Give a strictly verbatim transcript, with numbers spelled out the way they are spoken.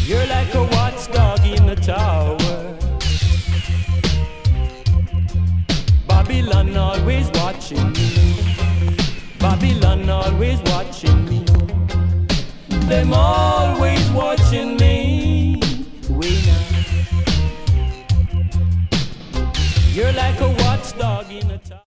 You're like a watchdog in the tower. Babylon always watching me. Babylon always watching me.